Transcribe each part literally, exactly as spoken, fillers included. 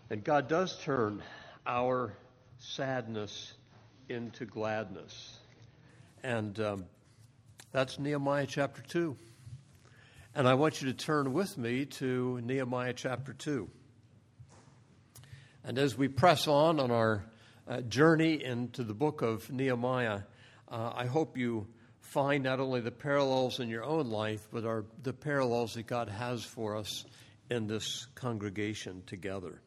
And God does turn our sadness into gladness. And um, that's Nehemiah chapter two. And I want you to turn with me to Nehemiah chapter two. And as we press on on our uh, journey into the book of Nehemiah, uh, I hope you find not only the parallels in your own life, but our, the parallels that God has for us in this congregation together.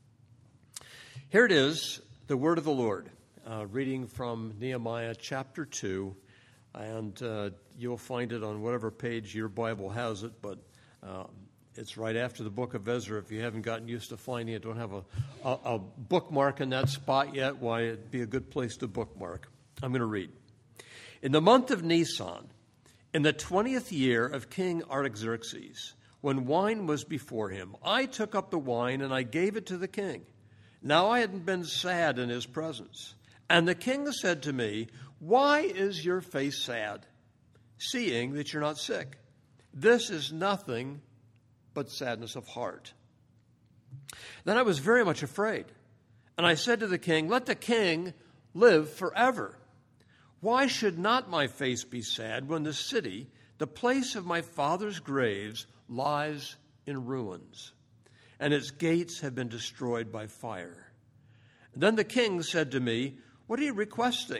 Here it is, the word of the Lord, uh, reading from Nehemiah chapter two, and uh, you'll find it on whatever page your Bible has it, but uh, it's right after the book of Ezra. If you haven't gotten used to finding it, don't have a, a, a bookmark in that spot yet, why, it'd be a good place to bookmark. I'm going to read. In the month of Nisan, in the twentieth year of King Artaxerxes, when wine was before him, I took up the wine and I gave it to the king. Now I hadn't been sad in his presence. And the king said to me, "Why is your face sad, seeing that you're not sick? This is nothing but sadness of heart." Then I was very much afraid. And I said to the king, "Let the king live forever. Why should not my face be sad when the city, the place of my father's graves, lies in ruins, and its gates have been destroyed by fire?" And then the king said to me, "What are you requesting?"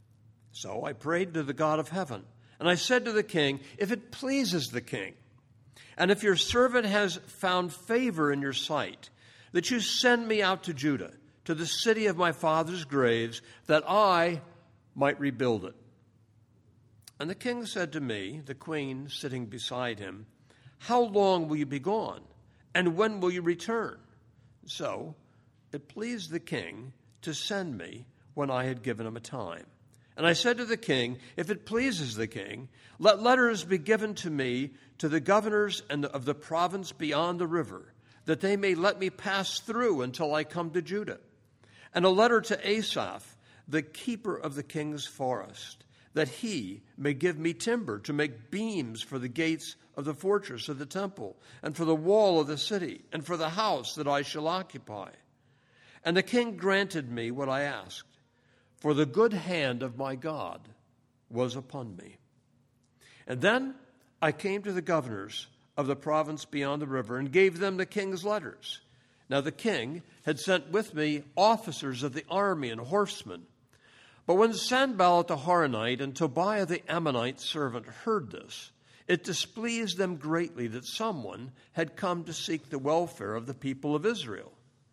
So I prayed to the God of heaven, and I said to the king, "If it pleases the king, and if your servant has found favor in your sight, that you send me out to Judah, to the city of my father's graves, that I might rebuild it." And the king said to me, the queen sitting beside him, "How long will you be gone? And when will you return?" So it pleased the king to send me when I had given him a time. And I said to the king, "If it pleases the king, let letters be given to me to the governors and of the province beyond the river, that they may let me pass through until I come to Judah. And a letter to Asaph, the keeper of the king's forest, that he may give me timber to make beams for the gates of the fortress of the temple, and for the wall of the city, and for the house that I shall occupy." And the king granted me what I asked, for the good hand of my God was upon me. And then I came to the governors of the province beyond the river and gave them the king's letters. Now the king had sent with me officers of the army and horsemen. But when Sanballat the Horonite and Tobiah the Ammonite servant heard this, it displeased them greatly that someone had come to seek the welfare of the people of Israel.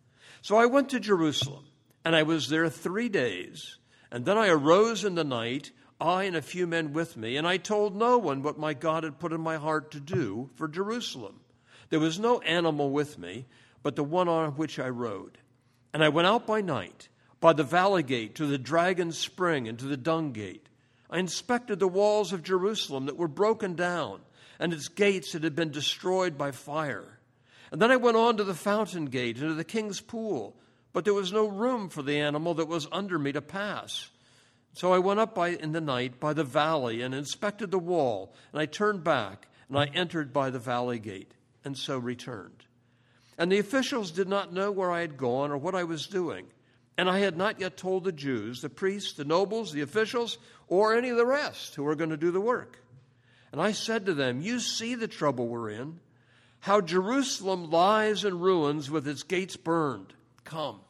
So I went to Jerusalem, and I was there three days. And then I arose in the night, I and a few men with me, and I told no one what my God had put in my heart to do for Jerusalem. There was no animal with me, but the one on which I rode. And I went out by night, by the valley gate to the dragon's spring and to the dung gate. I inspected the walls of Jerusalem that were broken down, and its gates that had been destroyed by fire. And then I went on to the fountain gate and to the king's pool, but there was no room for the animal that was under me to pass. So I went up by in the night by the valley and inspected the wall, and I turned back, and I entered by the valley gate, and so returned. And the officials did not know where I had gone or what I was doing. And I had not yet told the Jews, the priests, the nobles, the officials, or any of the rest who were going to do the work. And I said to them, "You see the trouble we're in, how Jerusalem lies in ruins with its gates burned. Come,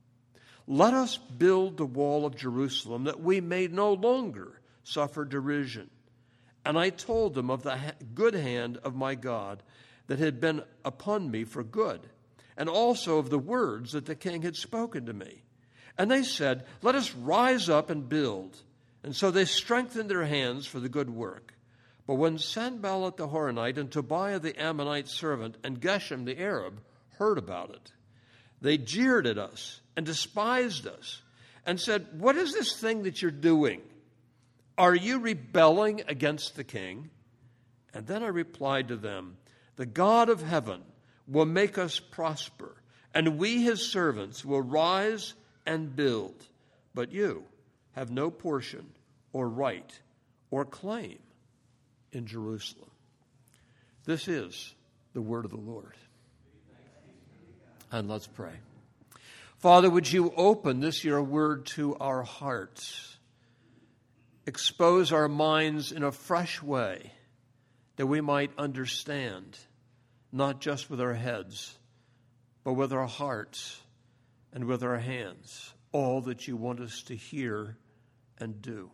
let us build the wall of Jerusalem that we may no longer suffer derision." And I told them of the good hand of my God that had been upon me for good, and also of the words that the king had spoken to me. And they said, "Let us rise up and build." And so they strengthened their hands for the good work. But when Sanballat the Horonite and Tobiah the Ammonite servant and Geshem the Arab heard about it, they jeered at us and despised us and said, "What is this thing that you're doing? Are you rebelling against the king?" And then I replied to them, "The God of heaven will make us prosper, and we his servants will rise and build. But you have no portion or right or claim in Jerusalem." This is the word of the Lord. And let's pray. Father, would you open this your word to our hearts? Expose our minds in a fresh way that we might understand, not just with our heads, but with our hearts and with our hands, all that you want us to hear and do.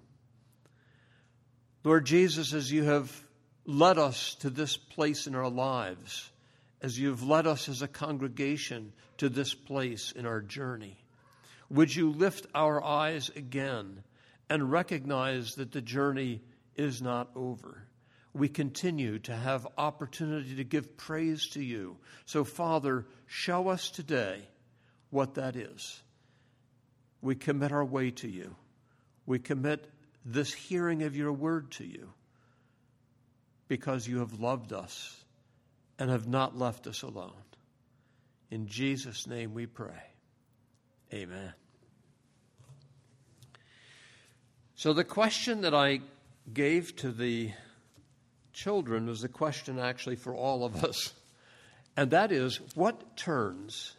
Lord Jesus, as you have led us to this place in our lives, as you've led us as a congregation to this place in our journey, would you lift our eyes again and recognize that the journey is not over? We continue to have opportunity to give praise to you. So, Father, show us today what that is. We commit our way to you. We commit this hearing of your word to you because you have loved us and have not left us alone. In Jesus' name we pray. Amen. So the question that I gave to the children was a question actually for all of us. And that is, what turns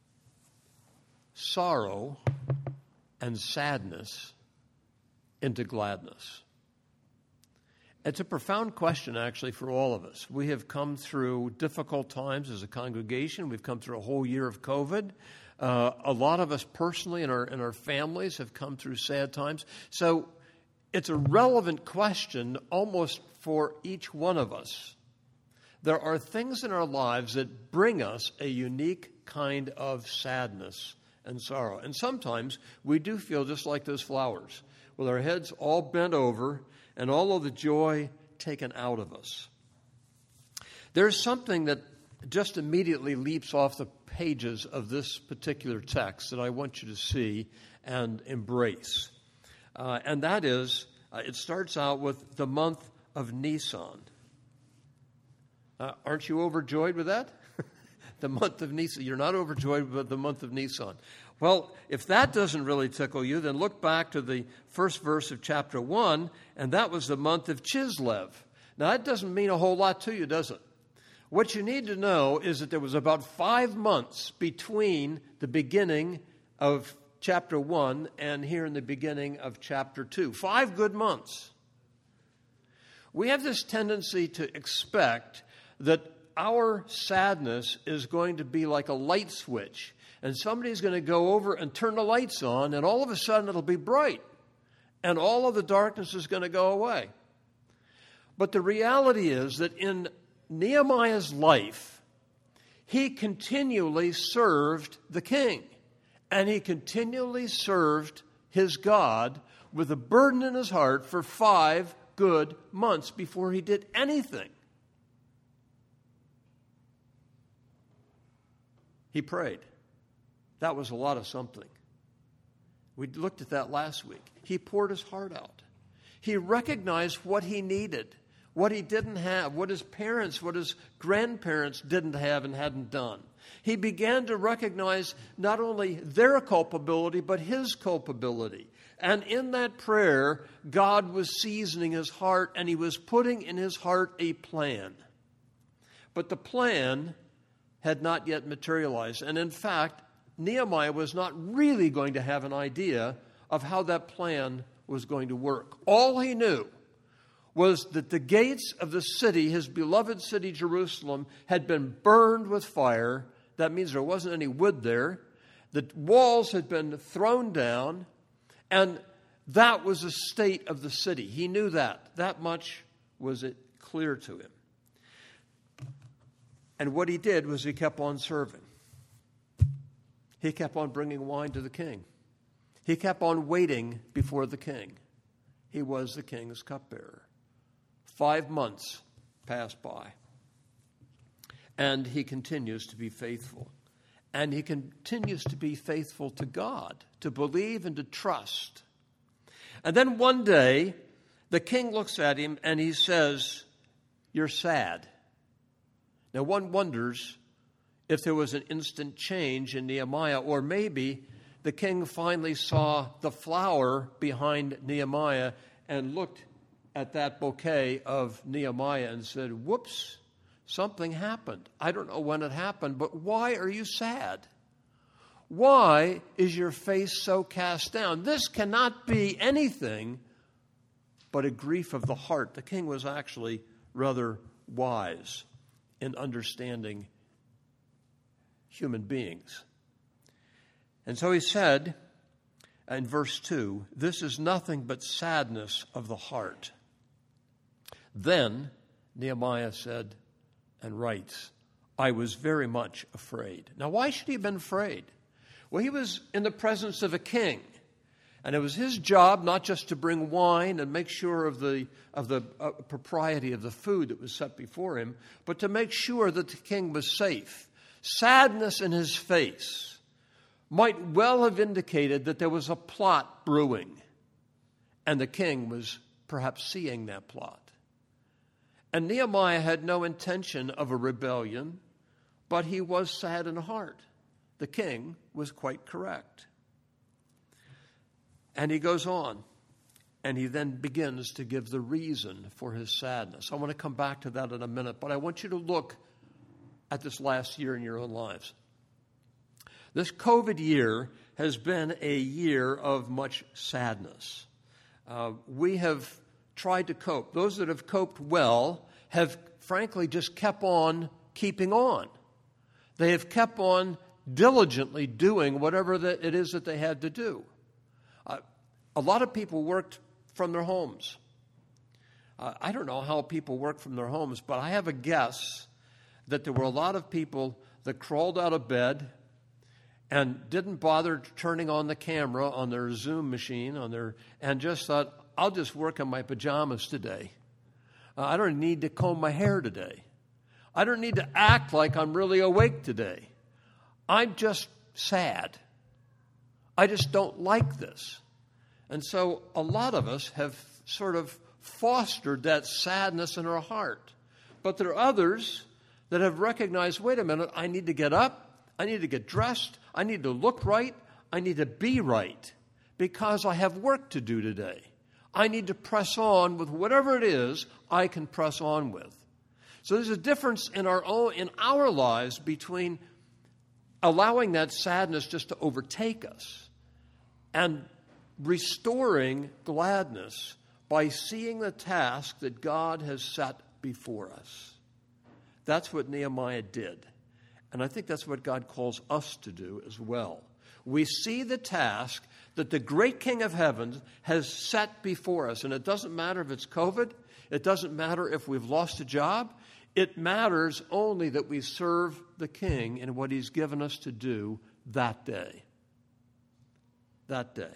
sorrow and sadness into gladness? It's a profound question, actually, for all of us. We have come through difficult times as a congregation. We've come through a whole year of COVID. Uh, a lot of us personally and our, and our families have come through sad times. So it's a relevant question almost for each one of us. There are things in our lives that bring us a unique kind of sadness and sorrow. And sometimes we do feel just like those flowers, with our heads all bent over and all of the joy taken out of us. There's something that just immediately leaps off the pages of this particular text that I want you to see and embrace. Uh, and that is, uh, it starts out with the month of Nisan. Uh, aren't you overjoyed with that? The month of Nisan. You're not overjoyed with the month of Nisan. Well, if that doesn't really tickle you, then look back to the first verse of chapter one, and that was the month of Chislev. Now, that doesn't mean a whole lot to you, does it? What you need to know is that there was about five months between the beginning of chapter one and here in the beginning of chapter two. Five good months. We have this tendency to expect that our sadness is going to be like a light switch, and somebody's going to go over and turn the lights on, and all of a sudden it'll be bright, and all of the darkness is going to go away. But the reality is that in Nehemiah's life, he continually served the king, and he continually served his God with a burden in his heart for five good months before he did anything. He prayed. That was a lot of something. We looked at that last week. He poured his heart out. He recognized what he needed, what he didn't have, what his parents, what his grandparents didn't have and hadn't done. He began to recognize not only their culpability, but his culpability. And in that prayer, God was seasoning his heart, and he was putting in his heart a plan. But the plan had not yet materialized. And in fact, Nehemiah was not really going to have an idea of how that plan was going to work. All he knew was that the gates of the city, his beloved city Jerusalem, had been burned with fire. That means there wasn't any wood there. The walls had been thrown down, and that was the state of the city. He knew that. That much was it clear to him. And what he did was he kept on serving. He kept on bringing wine to the king. He kept on waiting before the king. He was the king's cupbearer. Five months passed by. And he continues to be faithful. And he continues to be faithful to God, to believe and to trust. And then one day, the king looks at him and he says, "You're sad." Now, one wonders if there was an instant change in Nehemiah, or maybe the king finally saw the flower behind Nehemiah and looked at that bouquet of Nehemiah and said, "Whoops, something happened. I don't know when it happened, but why are you sad? why is your face so cast down? This cannot be anything but a grief of the heart. The king was actually rather wise in understanding human beings. And so he said in verse two, this is nothing but sadness of the heart. Then Nehemiah said and writes, I was very much afraid. Now, why should he have been afraid? Well, he was in the presence of a king, and it was his job not just to bring wine and make sure of the of the uh, propriety of the food that was set before him, but to make sure that the king was safe. Sadness in his face might well have indicated that there was a plot brewing, and the king was perhaps seeing that plot. And Nehemiah had no intention of a rebellion, but he was sad in heart. The king was quite correct. And he goes on, and he then begins to give the reason for his sadness. I want to come back to that in a minute, but I want you to look at this last year in your own lives. This COVID year has been a year of much sadness. Uh, we have tried to cope. Those that have coped well have, frankly, just kept on keeping on. They have kept on diligently doing whatever that it is that they had to do. Uh, a lot of people worked from their homes. Uh, I don't know how people work from their homes, but I have a guess that there were a lot of people that crawled out of bed and didn't bother turning on the camera on their Zoom machine on their and just thought, I'll just work in my pajamas today. Uh, I don't need to comb my hair today. I don't need to act like I'm really awake today. I'm just sad. I just don't like this. And so a lot of us have sort of fostered that sadness in our heart. But there are others that have recognized, wait a minute, I need to get up, I need to get dressed, I need to look right, I need to be right, because I have work to do today. I need to press on with whatever it is I can press on with. So there's a difference in our own, in our lives between allowing that sadness just to overtake us and restoring gladness by seeing the task that God has set before us. That's what Nehemiah did. And I think that's what God calls us to do as well. We see the task that the great King of Heaven has set before us. And it doesn't matter if it's COVID. It doesn't matter if we've lost a job. It matters only that we serve the King in what he's given us to do that day. That day.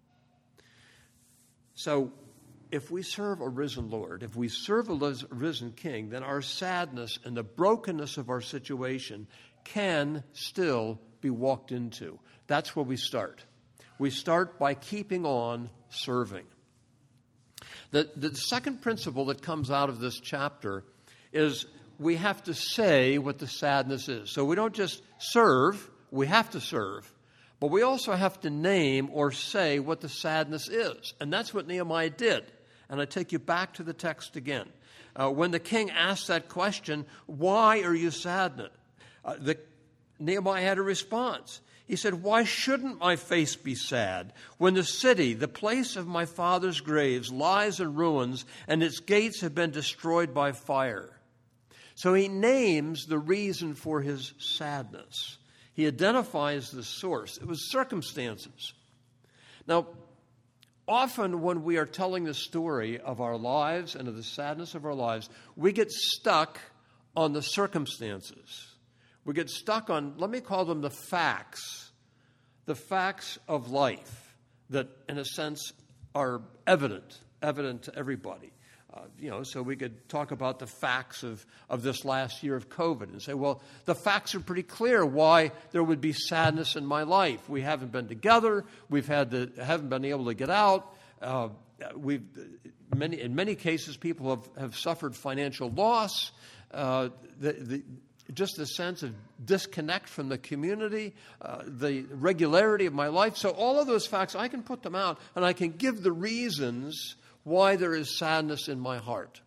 So if we serve a risen Lord, if we serve a risen King, then our sadness and the brokenness of our situation can still be walked into. That's where we start. We start by keeping on serving. The, the second principle that comes out of this chapter is we have to say what the sadness is. So we don't just serve, we have to serve, but we also have to name or say what the sadness is. And that's what Nehemiah did. And I take you back to the text again. Uh, when the king asked that question, why are you saddened? Uh, the, Nehemiah had a response. He said, why shouldn't my face be sad when the city, the place of my father's graves, lies in ruins and its gates have been destroyed by fire? So he names the reason for his sadness. He identifies the source. It was circumstances. Now, often when we are telling the story of our lives and of the sadness of our lives, we get stuck on the circumstances. We get stuck on, let me call them the facts, the facts of life that, in a sense, are evident, evident to everybody. Uh, you know, so we could talk about the facts of, of this last year of COVID and say, well, the facts are pretty clear why there would be sadness in my life. We haven't been together. We've had to, haven't been able to get out. Uh, we've many in many cases, people have, have suffered financial loss. Uh, the, the, just the sense of disconnect from the community, uh, the regularity of my life. So all of those facts, I can put them out, and I can give the reasons why there is sadness in my heart.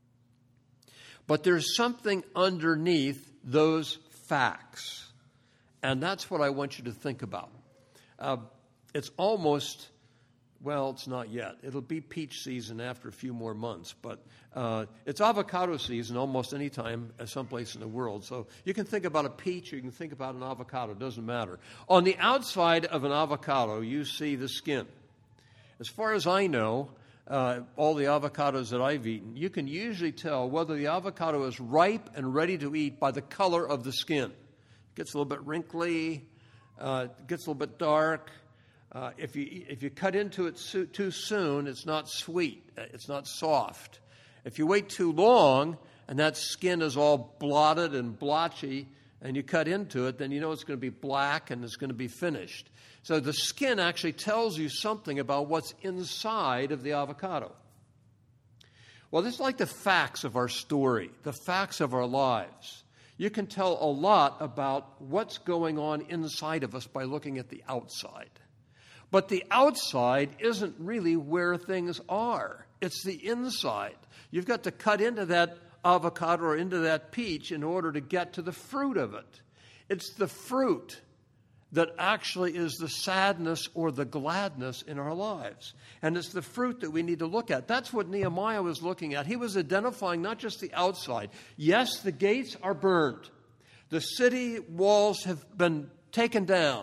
But there's something underneath those facts. And that's what I want you to think about. Uh, it's almost, well, it's not yet. It'll be peach season after a few more months, but uh, it's avocado season almost any time someplace in the world. So you can think about a peach, or you can think about an avocado. It doesn't matter. On the outside of an avocado, you see the skin. As far as I know, uh, all the avocados that I've eaten, you can usually tell whether the avocado is ripe and ready to eat by the color of the skin. It gets a little bit wrinkly, uh, it gets a little bit dark. Uh, if you if you cut into it so, too soon, it's not sweet. It's not soft. If you wait too long and that skin is all blotted and blotchy, and you cut into it, then you know it's going to be black and it's going to be finished. So the skin actually tells you something about what's inside of the avocado. Well, this is like the facts of our story, the facts of our lives. You can tell a lot about what's going on inside of us by looking at the outside. But the outside isn't really where things are. It's the inside. You've got to cut into that avocado or into that peach in order to get to the fruit of it. It's the fruit that actually is the sadness or the gladness in our lives. And it's the fruit that we need to look at. That's what Nehemiah was looking at. He was identifying not just the outside. Yes, the gates are burned. The city walls have been taken down.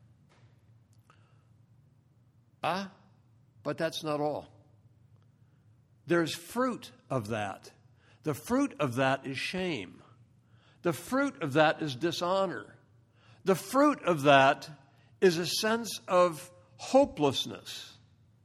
Ah, but that's not all. There's fruit of that. The fruit of that is shame. The fruit of that is dishonor. The fruit of that is a sense of hopelessness.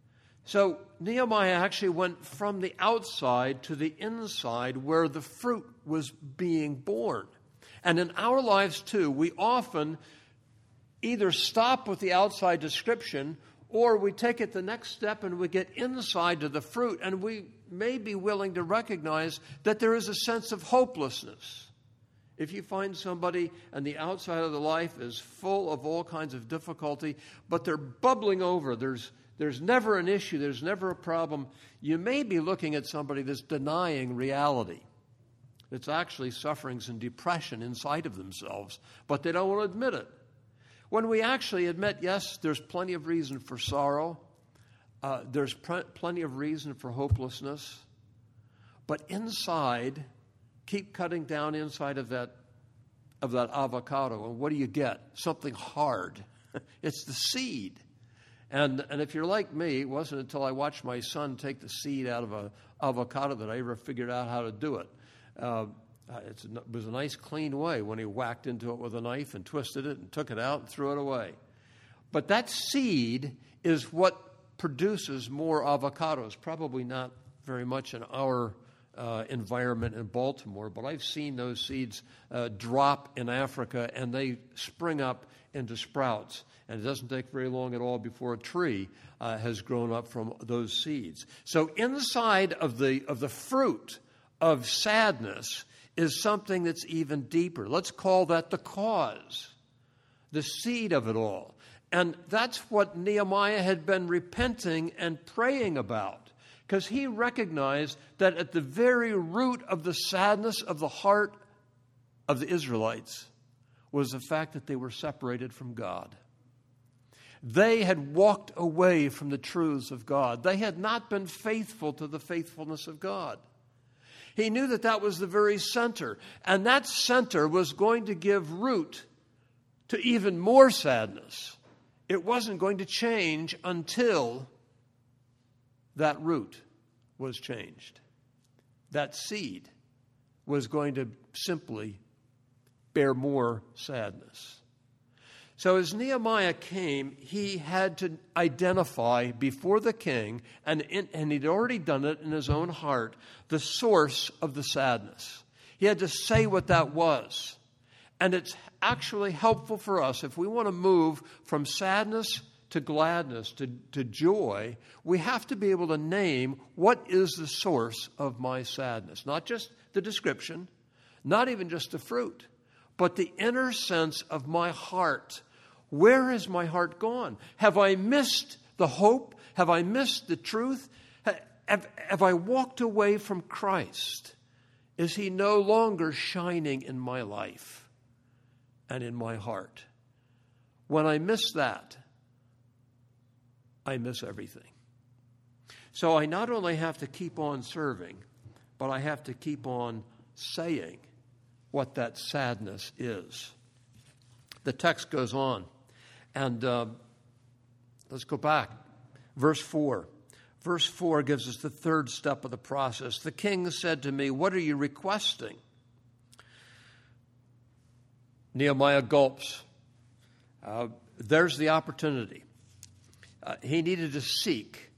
So Nehemiah actually went from the outside to the inside where the fruit was being born. And in our lives too, we often either stop with the outside description, or we take it the next step and we get inside to the fruit, and we may be willing to recognize that there is a sense of hopelessness. If you find somebody and the outside of their life is full of all kinds of difficulty, but they're bubbling over, there's, there's never an issue, there's never a problem, you may be looking at somebody that's denying reality. It's actually sufferings and depression inside of themselves, but they don't want to admit it. When we actually admit, yes, there's plenty of reason for sorrow, uh, there's pr- plenty of reason for hopelessness, but inside, keep cutting down inside of that of that avocado, and what do you get? Something hard. It's the seed. And and if you're like me, it wasn't until I watched my son take the seed out of an avocado that I ever figured out how to do it. Uh, it's, it was a nice, clean way when he whacked into it with a knife and twisted it and took it out and threw it away. But that seed is what produces more avocados. Probably not very much in our uh, environment in Baltimore, but I've seen those seeds uh, drop in Africa, and they spring up into sprouts. And it doesn't take very long at all before a tree uh, has grown up from those seeds. So inside of the of the fruit of sadness is something that's even deeper. Let's call that the cause, the seed of it all. And that's what Nehemiah had been repenting and praying about, because he recognized that at the very root of the sadness of the heart of the Israelites was the fact that they were separated from God. They had walked away from the truths of God. They had not been faithful to the faithfulness of God. He knew that that was the very center, and that center was going to give root to even more sadness. It wasn't going to change until that root was changed. That seed was going to simply bear more sadness. So as Nehemiah came, he had to identify before the king, and, in, and he'd already done it in his own heart, the source of the sadness. He had to say what that was. And it's actually helpful for us if we want to move from sadness to gladness, to, to joy. We have to be able to name what is the source of my sadness. Not just the description, not even just the fruit, but the inner sense of my heart. Where has my heart gone? Have I missed the hope? Have I missed the truth? Have, have I walked away from Christ? Is he no longer shining in my life and in my heart? When I miss that, I miss everything. So I not only have to keep on serving, but I have to keep on saying what that sadness is. The text goes on, and uh, let's go back. Verse four. Verse four gives us the third step of the process. The king said to me, "What are you requesting?" Nehemiah gulps. Uh, there's the opportunity. Uh, he needed to seek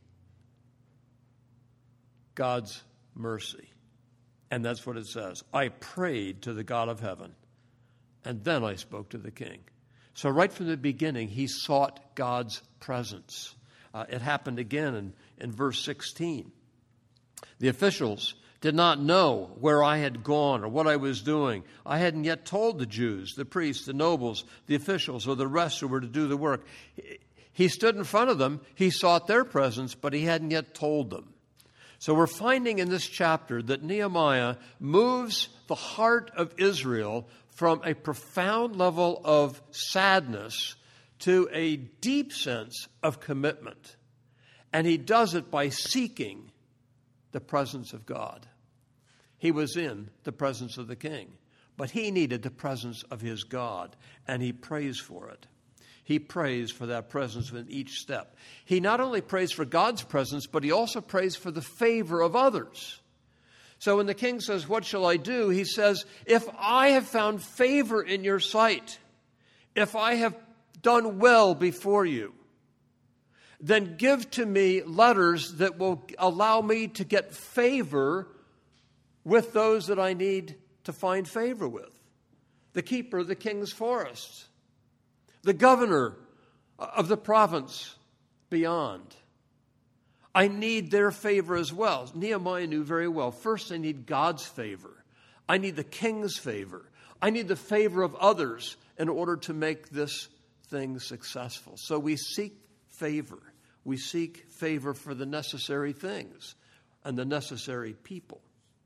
God's mercy. And that's what it says. I prayed to the God of heaven, and then I spoke to the king. So right from the beginning, he sought God's presence. Uh, it happened again in, in verse sixteen. The officials did not know where I had gone or what I was doing. I hadn't yet told the Jews, the priests, the nobles, the officials, or the rest who were to do the work. He stood in front of them. He sought their presence, but he hadn't yet told them. So we're finding in this chapter that Nehemiah moves the heart of Israel from a profound level of sadness to a deep sense of commitment. And he does it by seeking the presence of God. He was in the presence of the king, but he needed the presence of his God, and he prays for it. He prays for that presence in each step. He not only prays for God's presence, but he also prays for the favor of others. So when the king says, "What shall I do?" he says, "If I have found favor in your sight, if I have done well before you, then give to me letters that will allow me to get favor with those that I need to find favor with. The keeper of the king's forests, the governor of the province beyond. I need their favor as well." Nehemiah knew very well. First, I need God's favor. I need the king's favor. I need the favor of others in order to make this thing successful. So we seek favor. We seek favor for the necessary things and the necessary people.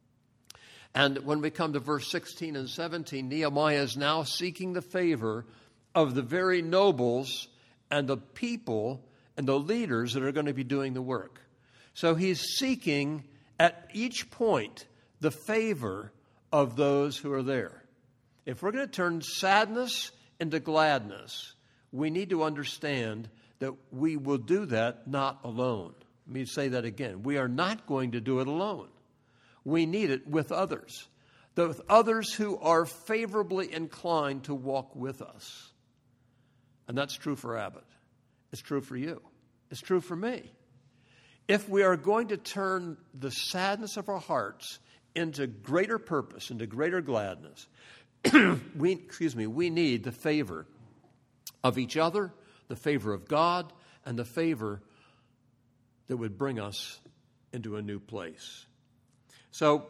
And when we come to verse sixteen and seventeen, Nehemiah is now seeking the favor of the very nobles and the people and the leaders that are going to be doing the work. So he's seeking at each point the favor of those who are there. If we're going to turn sadness into gladness, we need to understand that we will do that not alone. Let me say that again. We are not going to do it alone. We need it with others, with others who are favorably inclined to walk with us. And that's true for Abbott. It's true for you. It's true for me. If we are going to turn the sadness of our hearts into greater purpose, into greater gladness, we, excuse me, we need the favor of each other, the favor of God, and the favor that would bring us into a new place. So,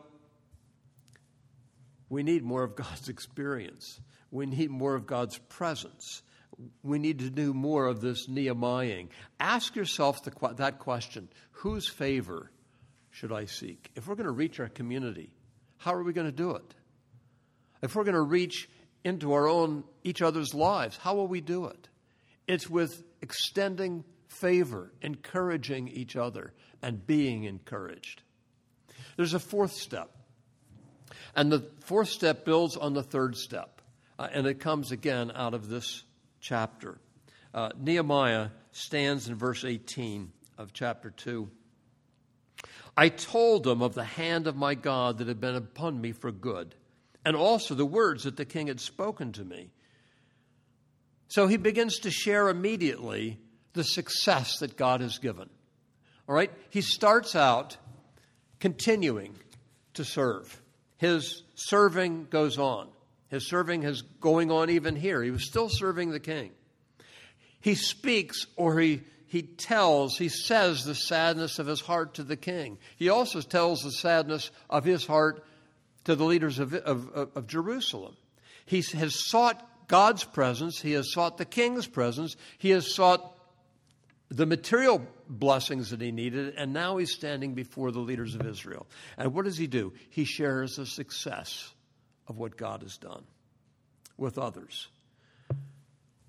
we need more of God's experience. We need more of God's presence. We need to do more of this Nehemiahing. Ask yourself the, that question: whose favor should I seek? If we're going to reach our community, how are we going to do it? If we're going to reach into our own, each other's lives, how will we do it? It's with extending favor, encouraging each other, and being encouraged. There's a fourth step. And the fourth step builds on the third step. Uh, and it comes again out of this chapter. Uh, Nehemiah stands in verse eighteen of chapter two. I told them of the hand of my God that had been upon me for good, and also the words that the king had spoken to me. So he begins to share immediately the success that God has given. All right? He starts out continuing to serve. His serving goes on. His serving is going on even here. He was still serving the king. He speaks, or he, he tells, he says the sadness of his heart to the king. He also tells the sadness of his heart to the leaders of, of, of Jerusalem. He has sought God's presence. He has sought the king's presence. He has sought the material blessings that he needed, and now he's standing before the leaders of Israel. And what does he do? He shares the success of what God has done with others.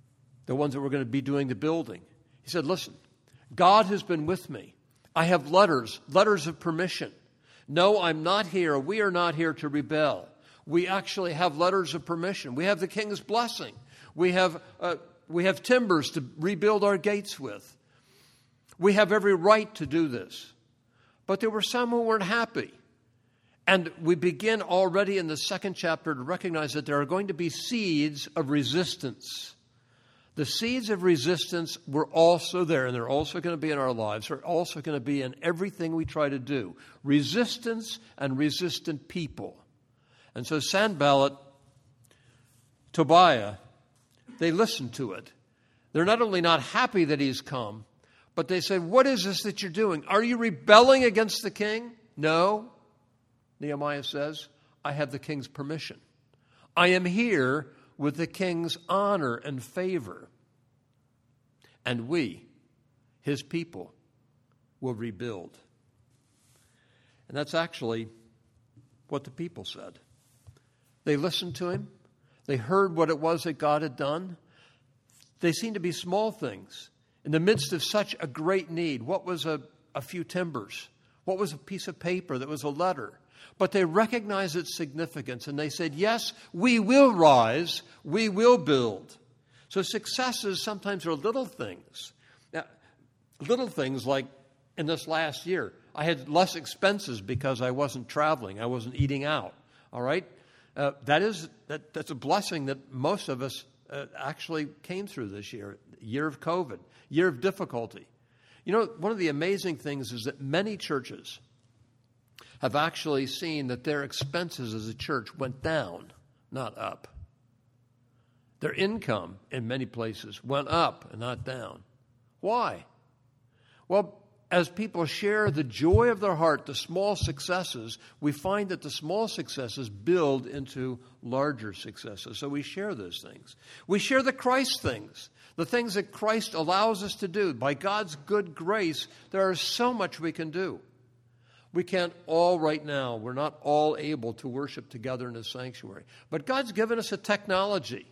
the ones that were going to be doing the building. He said, listen, God has been with me. I have letters, letters of permission. No, I'm not here. We are not here to rebel. We actually have letters of permission. We have the king's blessing. We have uh, we have timbers to rebuild our gates with. We have every right to do this. But there were some who weren't happy. And we begin already in the second chapter to recognize that there are going to be seeds of resistance. The seeds of resistance were also there, and they're also going to be in our lives. They're also going to be in everything we try to do. Resistance and resistant people. And so Sanballat, Tobiah, they listened to it. They're not only not happy that he's come, but they said, what is this that you're doing? Are you rebelling against the king? No. Nehemiah says, I have the king's permission. I am here with the king's honor and favor. And we, his people, will rebuild. And that's actually what the people said. They listened to him. They heard what it was that God had done. They seemed to be small things. In the midst of such a great need, what was a, a few timbers? What was a piece of paper that was a letter? But they recognized its significance, and they said, yes, we will rise, we will build. So successes sometimes are little things. Now, little things like in this last year, I had less expenses because I wasn't traveling, I wasn't eating out, all right? Uh, that is, that, that's a blessing that most of us uh, actually came through this year, year of COVID, year of difficulty. You know, one of the amazing things is that many churches have actually seen that their expenses as a church went down, not up. Their income in many places went up and not down. Why? Well, as people share the joy of their heart, the small successes, we find that the small successes build into larger successes. So we share those things. We share the Christ things, the things that Christ allows us to do. By God's good grace, there is so much we can do. We can't all right now, we're not all able to worship together in a sanctuary. But God's given us a technology.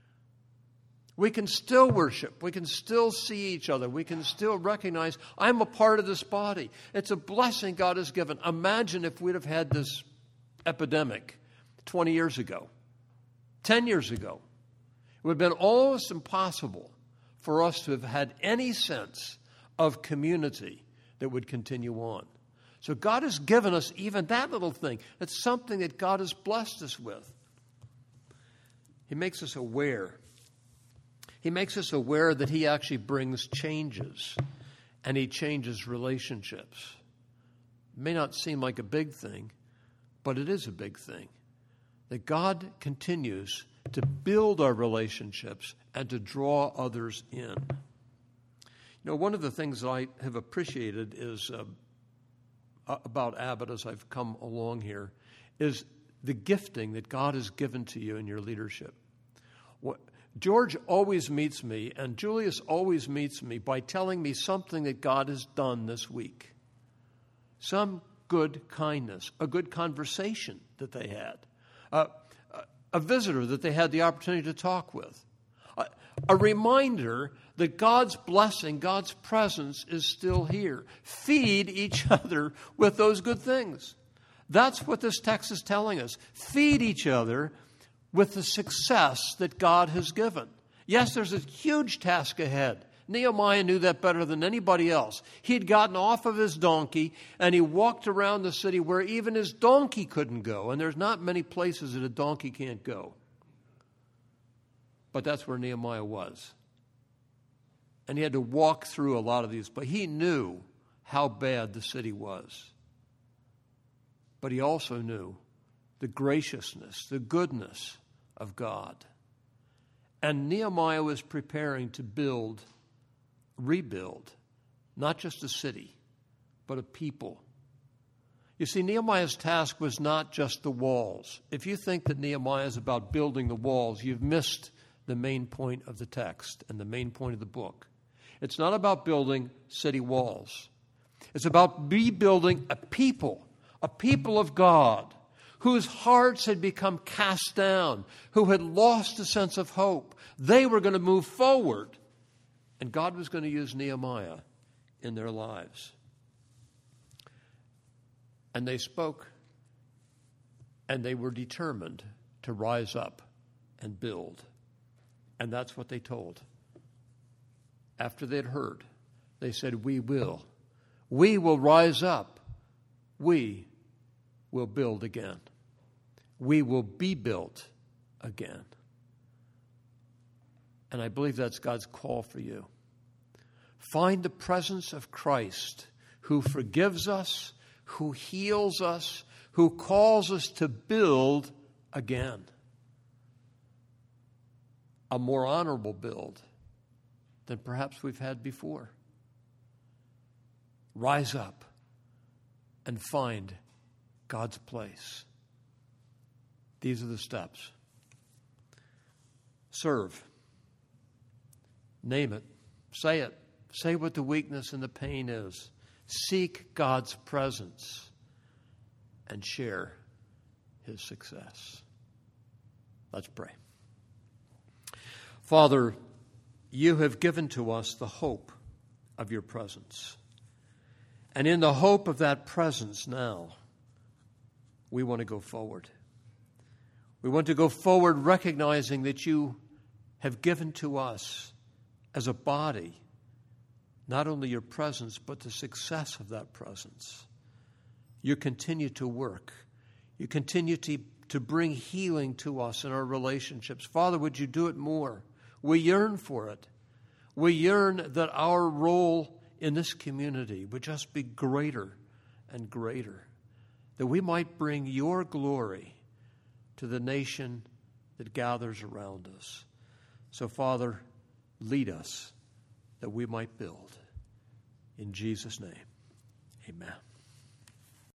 We can still worship. We can still see each other. We can still recognize, I'm a part of this body. It's a blessing God has given. Imagine if we'd have had this epidemic twenty years ago, ten years ago. It would have been almost impossible for us to have had any sense of community that would continue on. So God has given us even that little thing. It's something that God has blessed us with. He makes us aware. He makes us aware that he actually brings changes, and he changes relationships. It may not seem like a big thing, but it is a big thing. That God continues to build our relationships and to draw others in. You know, one of the things that I have appreciated is uh, about Abbott as I've come along here is the gifting that God has given to you in your leadership. What George always meets me, and Julius always meets me by telling me something that God has done this week. Some good kindness, a good conversation that they had, uh, a visitor that they had the opportunity to talk with, a, a reminder that God's blessing, God's presence is still here. Feed each other with those good things. That's what this text is telling us. Feed each other with the success that God has given. Yes, there's a huge task ahead. Nehemiah knew that better than anybody else. He'd gotten off of his donkey and he walked around the city where even his donkey couldn't go. And there's not many places that a donkey can't go. But that's where Nehemiah was. And he had to walk through a lot of these. But he knew how bad the city was. But he also knew the graciousness, the goodness of God. And Nehemiah was preparing to build, rebuild, not just a city, but a people. You see, Nehemiah's task was not just the walls. If you think that Nehemiah is about building the walls, you've missed the main point of the text and the main point of the book. It's not about building city walls. It's about rebuilding a people, a people of God, whose hearts had become cast down, who had lost a sense of hope. They were going to move forward, and God was going to use Nehemiah in their lives. And they spoke, and they were determined to rise up and build. And that's what they told. After they'd heard, they said, we will. We will rise up. We will build again. We will be built again. And I believe that's God's call for you. Find the presence of Christ, who forgives us, who heals us, who calls us to build again. A more honorable build than perhaps we've had before. Rise up and find God's place. These are the steps. Serve. Name it. Say it. Say what the weakness and the pain is. Seek God's presence and share His success. Let's pray. Father, you have given to us the hope of your presence. And in the hope of that presence now, we want to go forward. We want to go forward recognizing that you have given to us as a body not only your presence, but the success of that presence. You continue to work. You continue to, to bring healing to us in our relationships. Father, would you do it more? We yearn for it. We yearn that our role in this community would just be greater and greater, that we might bring your glory to the nation that gathers around us. So, Father, lead us that we might build. In Jesus' name, amen.